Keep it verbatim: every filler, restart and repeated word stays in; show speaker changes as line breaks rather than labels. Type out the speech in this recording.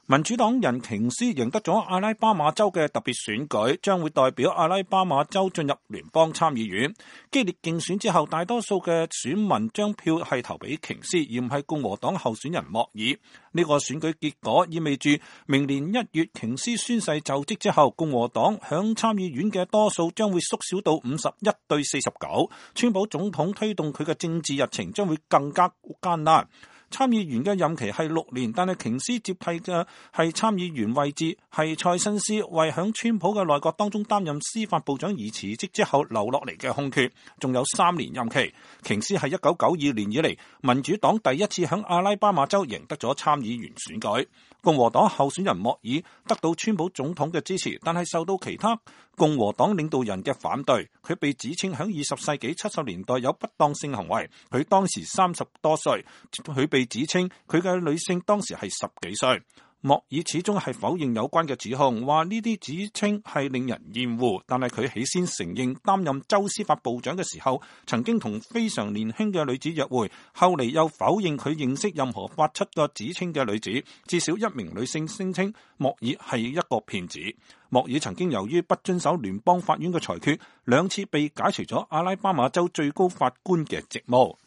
民主黨人瓊斯贏得咗阿拉巴馬州嘅特別選舉，將會代表阿拉巴馬州進入聯邦參議院。激烈競選之後，大多數嘅選民將票係投俾瓊斯，而唔係共和黨候選人莫爾。呢個選舉結果意味住明年一月瓊斯宣誓就職之後，共和黨響參議院嘅多數將會縮小到五十一對四十九。川普總統推動佢嘅政治日程將會更加艱難。參議員嘅任期係六年，但係瓊斯接替嘅係參議員位置係蔡新斯，為響川普嘅內閣當中擔任司法部長而辭職之後留落嚟嘅空缺，仲有三年任期。瓊斯係一九九二年以嚟民主黨第一次響阿拉巴馬州贏得咗參議員選舉。共和黨候選人莫爾得到川普總統嘅支持，但係受到其他共和黨領導人嘅反對。佢被指稱響二十世紀七十年代有不當性行為，佢當時三十多歲，佢被指稱佢嘅女性當時係十幾歲。莫爾始終係否認有關嘅指控，話呢啲指稱係令人厭惡，但係佢起先承認擔任州司法部長嘅時候曾經同非常年輕嘅女子約會，後嚟又否認佢認識任何發出個指稱嘅女子。至少一名女性聲稱莫爾係一個騙子。莫爾曾經由於不遵守聯邦法院嘅裁決，兩次被解除咗阿拉巴馬州最高法官嘅職務。